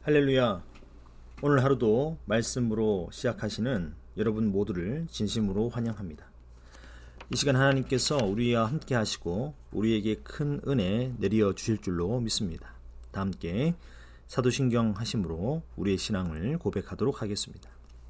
할렐루야. 오늘 하루도 말씀으로 시작하시는 여러분 모두를 진심으로 환영합니다. 이 시간 하나님께서 우리와 함께 하시고 우리에게 큰 은혜 내려 주실 줄로 믿습니다. 다 함께 사도신경 하심으로 우리의 신앙을 고백하도록 하겠습니다.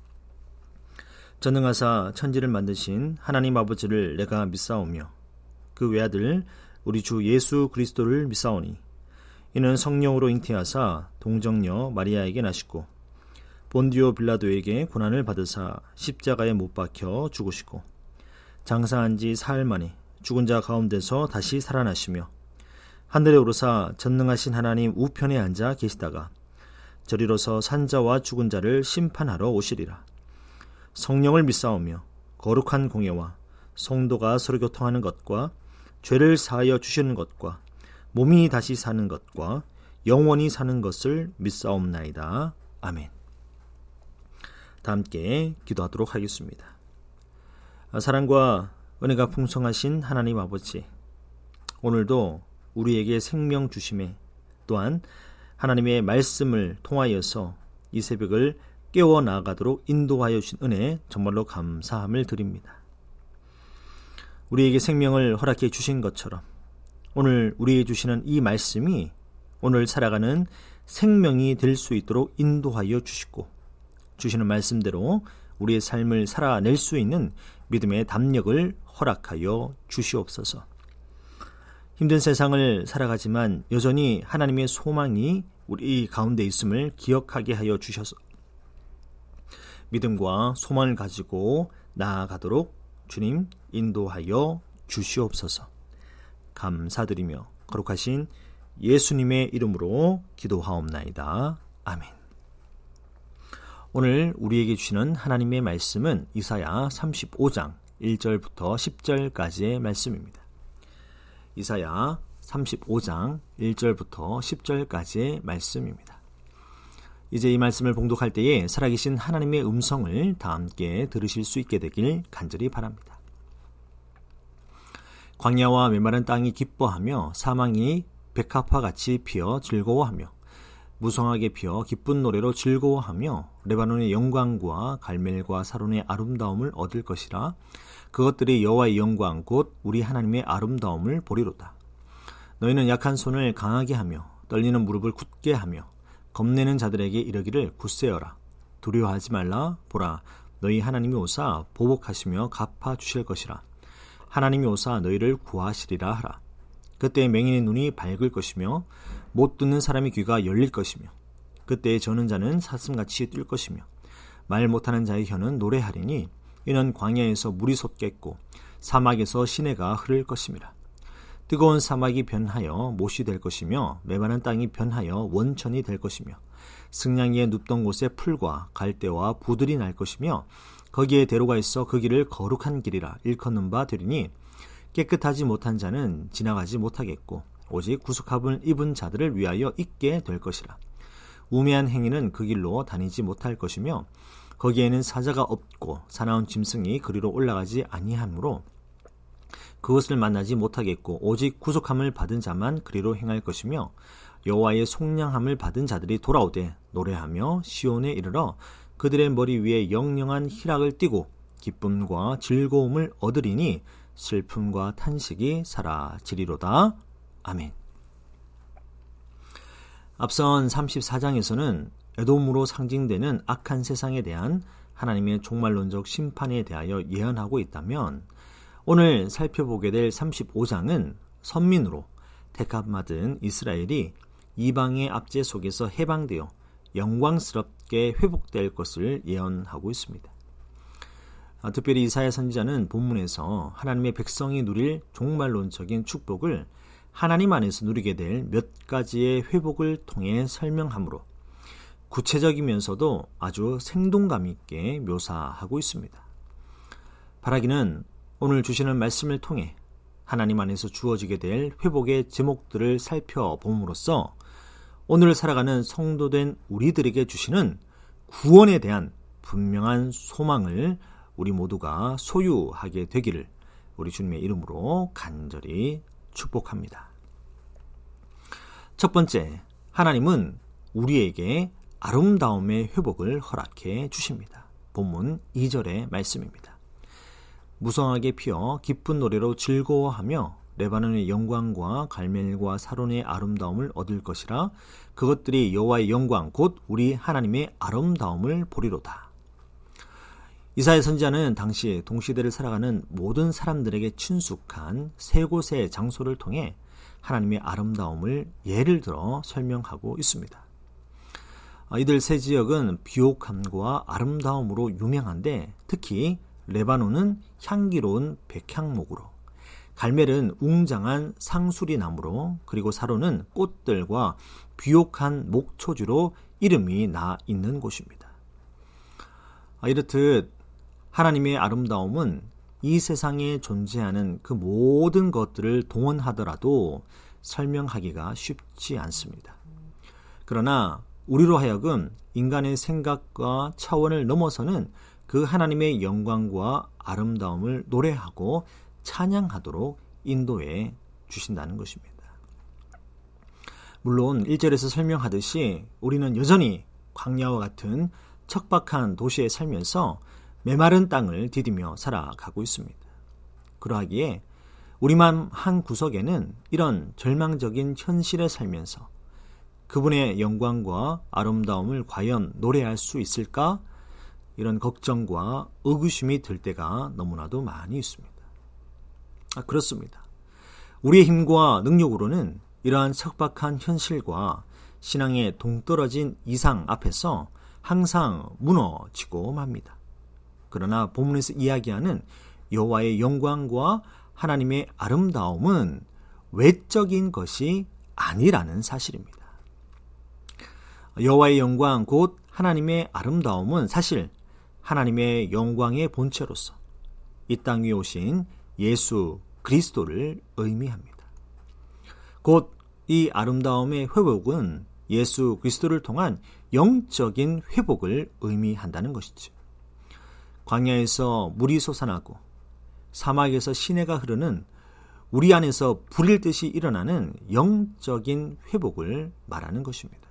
전능하사 천지를 만드신 하나님 아버지를 내가 믿사오며 그 외아들 우리 주 예수 그리스도를 믿사오니 이는 성령으로 잉태하사 동정녀 마리아에게 나시고 본디오 빌라도에게 고난을 받으사 십자가에 못 박혀 죽으시고 장사한 지 사흘 만에 죽은 자 가운데서 다시 살아나시며 하늘에 오르사 전능하신 하나님 우편에 앉아 계시다가 저리로서 산자와 죽은 자를 심판하러 오시리라. 성령을 믿사오며 거룩한 공예와 성도가 서로 교통하는 것과 죄를 사하여 주시는 것과 몸이 다시 사는 것과 영원히 사는 것을 믿사옵나이다. 아멘. 다 함께 기도하도록 하겠습니다. 사랑과 은혜가 풍성하신 하나님 아버지, 오늘도 우리에게 생명 주심에 또한 하나님의 말씀을 통하여서 이 새벽을 깨워 나가도록 인도하여 주신 은혜 정말로 감사함을 드립니다. 우리에게 생명을 허락해 주신 것처럼 오늘 우리에게 주시는 이 말씀이 오늘 살아가는 생명이 될 수 있도록 인도하여 주시고 주시는 말씀대로 우리의 삶을 살아낼 수 있는 믿음의 담력을 허락하여 주시옵소서. 힘든 세상을 살아가지만 여전히 하나님의 소망이 우리 가운데 있음을 기억하게 하여 주셔서 믿음과 소망을 가지고 나아가도록 주님 인도하여 주시옵소서. 감사드리며 거룩하신 예수님의 이름으로 기도하옵나이다. 아멘. 오늘 우리에게 주시는 하나님의 말씀은 이사야 35장 1절부터 10절까지의 말씀입니다. 이사야 35장 1절부터 10절까지의 말씀입니다. 이제 이 말씀을 봉독할 때에 살아계신 하나님의 음성을 다 함께 들으실 수 있게 되길 간절히 바랍니다. 광야와 메마른 땅이 기뻐하며 사망이 백합화같이 피어 즐거워하며 무성하게 피어 기쁜 노래로 즐거워하며 레바논의 영광과 갈멜과 사론의 아름다움을 얻을 것이라. 그것들이 여호와의 영광 곧 우리 하나님의 아름다움을 보리로다. 너희는 약한 손을 강하게 하며 떨리는 무릎을 굳게 하며 겁내는 자들에게 이르기를 굳세어라. 두려워하지 말라. 보라, 너희 하나님이 오사 보복하시며 갚아주실 것이라. 하나님이 오사 너희를 구하시리라 하라. 그때 맹인의 눈이 밝을 것이며 못 듣는 사람의 귀가 열릴 것이며 그때 저는 자는 사슴같이 뛸 것이며 말 못하는 자의 혀는 노래하리니 이는 광야에서 물이 솟겠고 사막에서 시내가 흐를 것임이라. 뜨거운 사막이 변하여 못이 될 것이며 메마른 땅이 변하여 원천이 될 것이며 승냥이에 눕던 곳에 풀과 갈대와 부들이 날 것이며 거기에 대로가 있어 그 길을 거룩한 길이라 일컫는 바 되리니 깨끗하지 못한 자는 지나가지 못하겠고 오직 구속함을 입은 자들을 위하여 있게 될 것이라. 우매한 행위는 그 길로 다니지 못할 것이며 거기에는 사자가 없고 사나운 짐승이 그리로 올라가지 아니하므로 그것을 만나지 못하겠고 오직 구속함을 받은 자만 그리로 행할 것이며 여호와의 속량함을 받은 자들이 돌아오되 노래하며 시온에 이르러 그들의 머리 위에 영영한 희락을 띠고 기쁨과 즐거움을 얻으리니 슬픔과 탄식이 사라지리로다. 아멘. 앞선 34장에서는 에돔으로 상징되는 악한 세상에 대한 하나님의 종말론적 심판에 대하여 예언하고 있다면 오늘 살펴보게 될 35장은 선민으로 택함받은 이스라엘이 이방의 압제 속에서 해방되어 영광스럽게 회복될 것을 예언하고 있습니다. 특별히 이사야 선지자는 본문에서 하나님의 백성이 누릴 종말론적인 축복을 하나님 안에서 누리게 될 몇 가지의 회복을 통해 설명하므로 구체적이면서도 아주 생동감 있게 묘사하고 있습니다. 바라기는 오늘 주시는 말씀을 통해 하나님 안에서 주어지게 될 회복의 제목들을 살펴봄으로써 오늘 살아가는 성도된 우리들에게 주시는 구원에 대한 분명한 소망을 우리 모두가 소유하게 되기를 우리 주님의 이름으로 간절히 축복합니다. 첫 번째, 하나님은 우리에게 아름다움의 회복을 허락해 주십니다. 본문 2절의 말씀입니다. 무성하게 피어 기쁜 노래로 즐거워하며 레바논의 영광과 갈멜과 사론의 아름다움을 얻을 것이라. 그것들이 여호와의 영광 곧 우리 하나님의 아름다움을 보리로다. 이사야 선지자는 당시 동시대를 살아가는 모든 사람들에게 친숙한 세 곳의 장소를 통해 하나님의 아름다움을 예를 들어 설명하고 있습니다. 이들 세 지역은 비옥함과 아름다움으로 유명한데, 특히 레바논은 향기로운 백향목으로, 갈멜은 웅장한 상수리 나무로, 그리고 사론은 꽃들과 비옥한 목초지로 이름이 나 있는 곳입니다. 이렇듯 하나님의 아름다움은 이 세상에 존재하는 그 모든 것들을 동원하더라도 설명하기가 쉽지 않습니다. 그러나 우리로 하여금 인간의 생각과 차원을 넘어서는 그 하나님의 영광과 아름다움을 노래하고 찬양하도록 인도해 주신다는 것입니다. 물론 1절에서 설명하듯이 우리는 여전히 광야와 같은 척박한 도시에 살면서 메마른 땅을 디디며 살아가고 있습니다. 그러하기에 우리 마음 한 구석에는 이런 절망적인 현실에 살면서 그분의 영광과 아름다움을 과연 노래할 수 있을까? 이런 걱정과 의구심이 들 때가 너무나도 많이 있습니다. 그렇습니다. 우리의 힘과 능력으로는 이러한 척박한 현실과 신앙의 동떨어진 이상 앞에서 항상 무너지고 맙니다. 그러나 본문에서 이야기하는 여호와의 영광과 하나님의 아름다움은 외적인 것이 아니라는 사실입니다. 여호와의 영광 곧 하나님의 아름다움은 사실 하나님의 영광의 본체로서 이 땅 위에 오신 예수 그리스도를 의미합니다. 곧 이 아름다움의 회복은 예수 그리스도를 통한 영적인 회복을 의미한다는 것이죠. 광야에서 물이 솟아나고 사막에서 시내가 흐르는 우리 안에서 불일 듯이 일어나는 영적인 회복을 말하는 것입니다.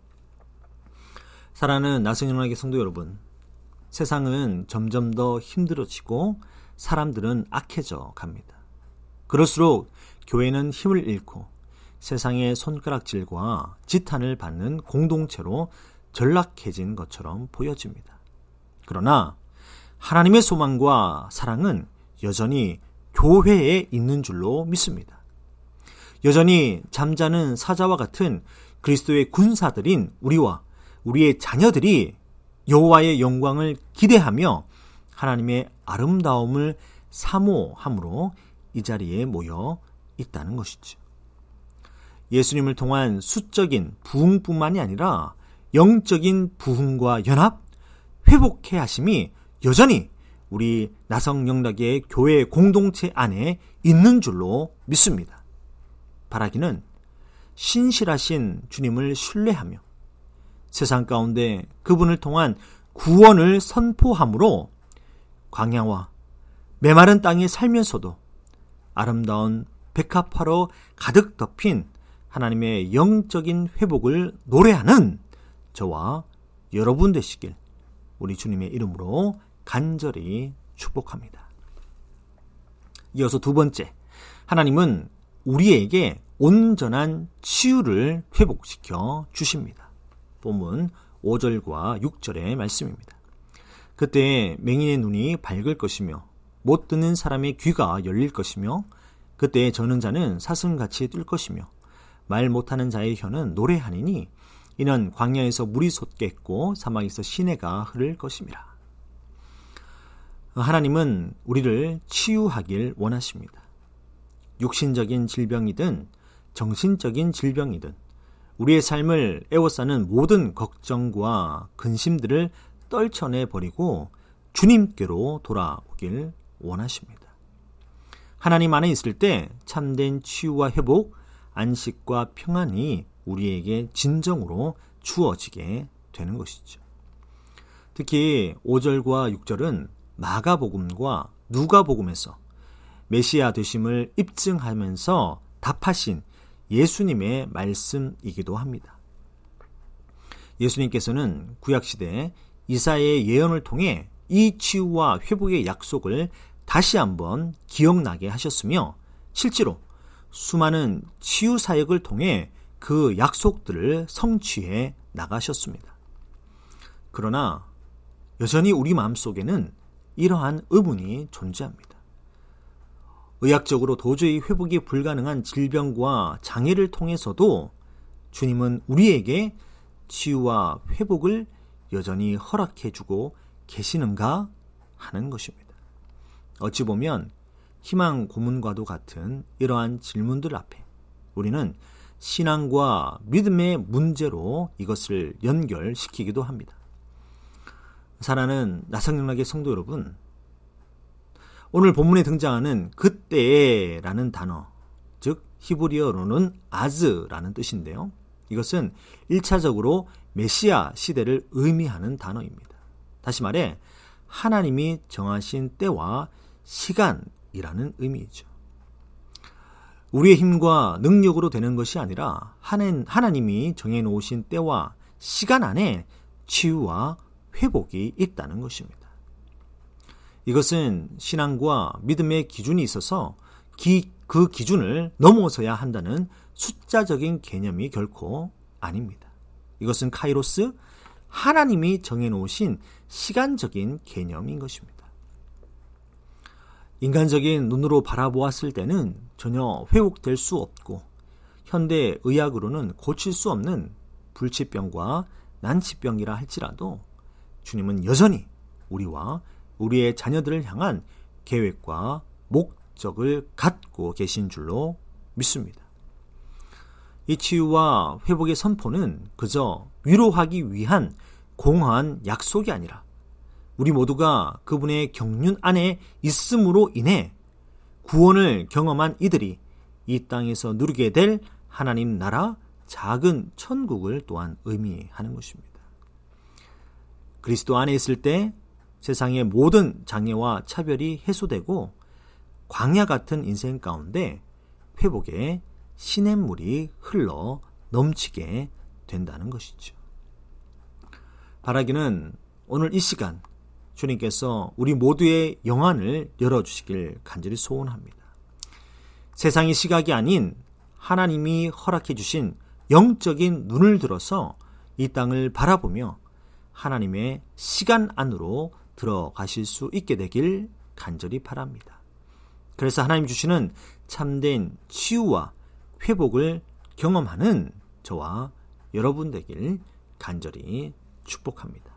사랑하는 나성연합의 성도 여러분, 세상은 점점 더 힘들어지고 사람들은 악해져 갑니다. 그럴수록 교회는 힘을 잃고 세상의 손가락질과 지탄을 받는 공동체로 전락해진 것처럼 보여집니다. 그러나 하나님의 소망과 사랑은 여전히 교회에 있는 줄로 믿습니다. 여전히 잠자는 사자와 같은 그리스도의 군사들인 우리와 우리의 자녀들이 여호와의 영광을 기대하며 하나님의 아름다움을 사모함으로 이 자리에 모여 있다는 것이죠. 예수님을 통한 수적인 부흥뿐만이 아니라 영적인 부흥과 연합, 회복해 하심이 여전히 우리 나성영락의 교회 공동체 안에 있는 줄로 믿습니다. 바라기는 신실하신 주님을 신뢰하며 세상 가운데 그분을 통한 구원을 선포함으로 광야와 메마른 땅에 살면서도 아름다운 백합화로 가득 덮인 하나님의 영적인 회복을 노래하는 저와 여러분 되시길 우리 주님의 이름으로 간절히 축복합니다. 이어서 두 번째, 하나님은 우리에게 온전한 치유를 회복시켜 주십니다. 본문 5절과 6절의 말씀입니다. 그때 맹인의 눈이 밝을 것이며 못 듣는 사람의 귀가 열릴 것이며 그때 저는 자는 사슴같이 뛸 것이며 말 못하는 자의 혀는 노래하니니 이는 광야에서 물이 솟겠고 사막에서 시내가 흐를 것임이라. 하나님은 우리를 치유하길 원하십니다. 육신적인 질병이든 정신적인 질병이든 우리의 삶을 에워싸는 모든 걱정과 근심들을 떨쳐내버리고 주님께로 돌아오길 원하십니다. 하나님 안에 있을 때 참된 치유와 회복, 안식과 평안이 우리에게 진정으로 주어지게 되는 것이죠. 특히 5절과 6절은 마가복음과 누가복음에서 메시아 되심을 입증하면서 답하신 예수님의 말씀이기도 합니다. 예수님께서는 구약시대 이사야의 예언을 통해 이 치유와 회복의 약속을 다시 한번 기억나게 하셨으며 실제로 수많은 치유 사역을 통해 그 약속들을 성취해 나가셨습니다. 그러나 여전히 우리 마음속에는 이러한 의문이 존재합니다. 의학적으로 도저히 회복이 불가능한 질병과 장애를 통해서도 주님은 우리에게 치유와 회복을 여전히 허락해주고 계시는가 하는 것입니다. 어찌 보면 희망 고문과도 같은 이러한 질문들 앞에 우리는 신앙과 믿음의 문제로 이것을 연결시키기도 합니다. 사랑하는 나성영락의 성도 여러분, 오늘 본문에 등장하는 그때라는 단어, 즉 히브리어로는 아즈라는 뜻인데요. 이것은 1차적으로 메시아 시대를 의미하는 단어입니다. 다시 말해 하나님이 정하신 때와 시간이라는 의미이죠. 우리의 힘과 능력으로 되는 것이 아니라 하나님이 정해놓으신 때와 시간 안에 치유와 회복이 있다는 것입니다. 이것은 신앙과 믿음의 기준이 있어서 그 기준을 넘어서야 한다는 숫자적인 개념이 결코 아닙니다. 이것은 카이로스, 하나님이 정해놓으신 시간적인 개념인 것입니다. 인간적인 눈으로 바라보았을 때는 전혀 회복될 수 없고 현대 의학으로는 고칠 수 없는 불치병과 난치병이라 할지라도 주님은 여전히 우리와 우리의 자녀들을 향한 계획과 목적을 갖고 계신 줄로 믿습니다. 이 치유와 회복의 선포는 그저 위로하기 위한 공허한 약속이 아니라 우리 모두가 그분의 경륜 안에 있음으로 인해 구원을 경험한 이들이 이 땅에서 누리게 될 하나님 나라 작은 천국을 또한 의미하는 것입니다. 그리스도 안에 있을 때 세상의 모든 장애와 차별이 해소되고 광야 같은 인생 가운데 회복의 시냇물이 흘러 넘치게 된다는 것이죠. 바라기는 오늘 이 시간 주님께서 우리 모두의 영안을 열어주시길 간절히 소원합니다. 세상의 시각이 아닌 하나님이 허락해 주신 영적인 눈을 들어서 이 땅을 바라보며 하나님의 시간 안으로 들어가실 수 있게 되길 간절히 바랍니다. 그래서 하나님 주시는 참된 치유와 회복을 경험하는 저와 여러분 되길 간절히 축복합니다.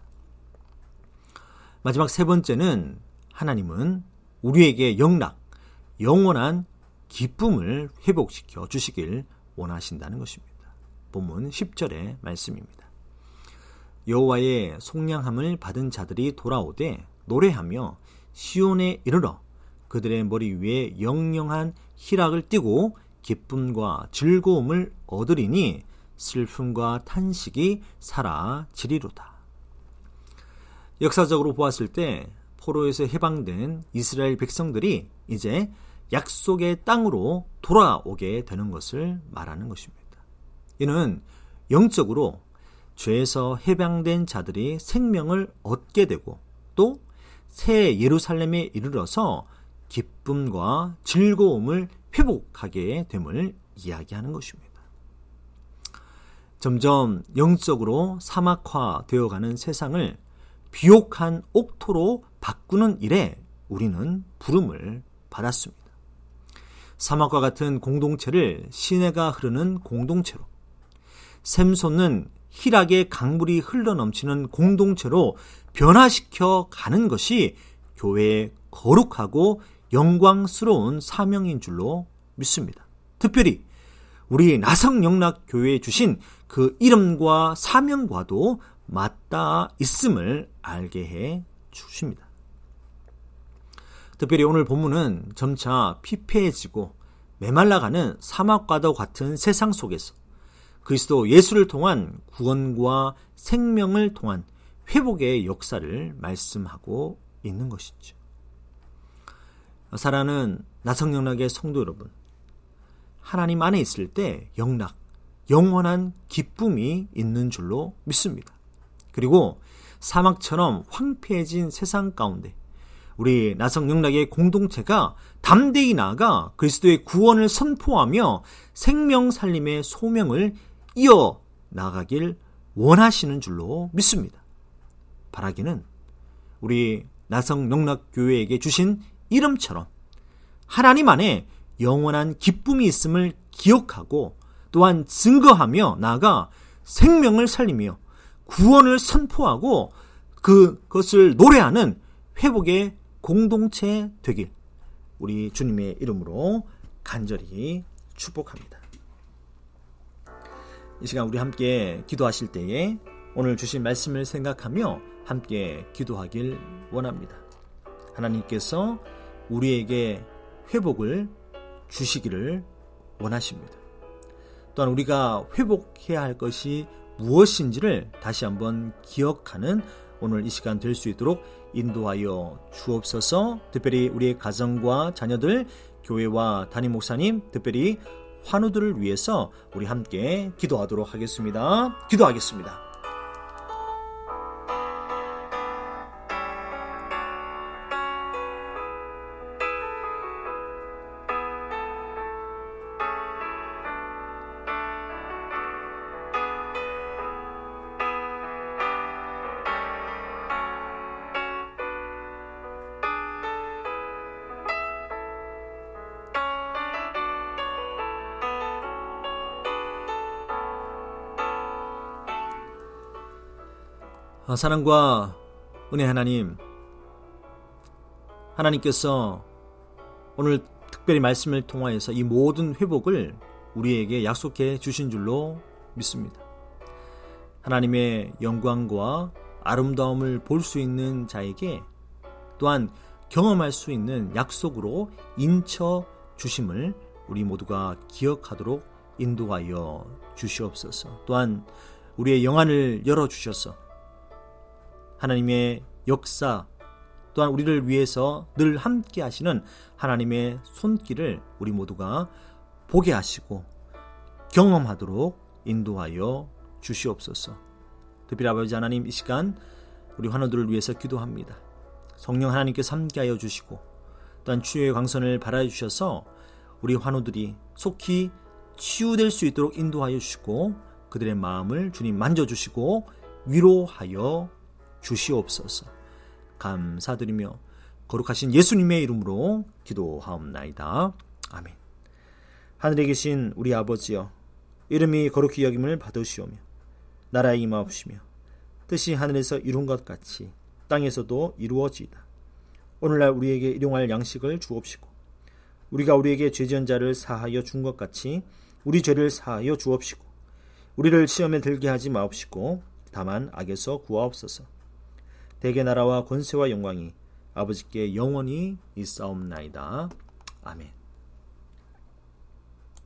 마지막 세 번째는 하나님은 우리에게 영원한 기쁨을 회복시켜 주시길 원하신다는 것입니다. 본문 10절의 말씀입니다. 여호와의 속량함을 받은 자들이 돌아오되 노래하며 시온에 이르러 그들의 머리 위에 영영한 희락을 띠고 기쁨과 즐거움을 얻으리니 슬픔과 탄식이 사라지리로다. 역사적으로 보았을 때 포로에서 해방된 이스라엘 백성들이 이제 약속의 땅으로 돌아오게 되는 것을 말하는 것입니다. 이는 영적으로 죄에서 해방된 자들이 생명을 얻게 되고 또 새 예루살렘에 이르러서 기쁨과 즐거움을 회복하게 됨을 이야기하는 것입니다. 점점 영적으로 사막화되어가는 세상을 비옥한 옥토로 바꾸는 일에 우리는 부름을 받았습니다. 사막과 같은 공동체를 시내가 흐르는 공동체로, 샘솟는 희락의 강물이 흘러넘치는 공동체로 변화시켜 가는 것이 교회의 거룩하고 영광스러운 사명인 줄로 믿습니다. 특별히 우리 나성영락교회에 주신 그 이름과 사명과도 맞닿아 있음을 알게 해 주십니다. 특별히 오늘 본문은 점차 피폐해지고 메말라가는 사막과도 같은 세상 속에서 그리스도 예수를 통한 구원과 생명을 통한 회복의 역사를 말씀하고 있는 것이죠. 사랑하는 나성영락의 성도 여러분, 하나님 안에 있을 때 영원한 기쁨이 있는 줄로 믿습니다. 그리고 사막처럼 황폐해진 세상 가운데 우리 나성영락의 공동체가 담대히 나아가 그리스도의 구원을 선포하며 생명 살림의 소명을 이어 나가길 원하시는 줄로 믿습니다. 바라기는 우리 나성영락교회에게 주신 이름처럼 하나님 안에 영원한 기쁨이 있음을 기억하고 또한 증거하며 나아가 생명을 살리며 구원을 선포하고 그것을 노래하는 회복의 공동체 되길 우리 주님의 이름으로 간절히 축복합니다. 이 시간 우리 함께 기도하실 때에 오늘 주신 말씀을 생각하며 함께 기도하길 원합니다. 하나님께서 우리에게 회복을 주시기를 원하십니다. 또한 우리가 회복해야 할 것이 무엇인지를 다시 한번 기억하는 오늘 이 시간 될 수 있도록 인도하여 주옵소서. 특별히 우리의 가정과 자녀들, 교회와 담임 목사님, 특별히 환우들을 위해서 우리 함께 기도하도록 하겠습니다. 기도하겠습니다. 사랑과 은혜 하나님께서 오늘 특별히 말씀을 통하여서 이 모든 회복을 우리에게 약속해 주신 줄로 믿습니다. 하나님의 영광과 아름다움을 볼 수 있는 자에게 또한 경험할 수 있는 약속으로 인쳐 주심을 우리 모두가 기억하도록 인도하여 주시옵소서. 또한 우리의 영안을 열어주셔서 하나님의 역사 또한 우리를 위해서 늘 함께 하시는 하나님의 손길을 우리 모두가 보게 하시고 경험하도록 인도하여 주시옵소서. 특별히 아버지 하나님, 이 시간 우리 환우들을 위해서 기도합니다. 성령 하나님께서 함께하여 주시고 또한 치유의 광선을 발하여 주셔서 우리 환우들이 속히 치유될 수 있도록 인도하여 주시고 그들의 마음을 주님 만져주시고 위로하여 주시옵소서. 감사드리며 거룩하신 예수님의 이름으로 기도하옵나이다. 아멘. 하늘에 계신 우리 아버지여, 이름이 거룩히 여김을 받으시오며 나라에 임하옵시며 뜻이 하늘에서 이룬 것 같이 땅에서도 이루어지이다. 오늘날 우리에게 일용할 양식을 주옵시고 우리가 우리에게 죄지은 자를 사하여 준 것 같이 우리 죄를 사하여 주옵시고 우리를 시험에 들게 하지 마옵시고 다만 악에서 구하옵소서. 대개 나라와 권세와 영광이 아버지께 영원히 있사옵나이다. 아멘.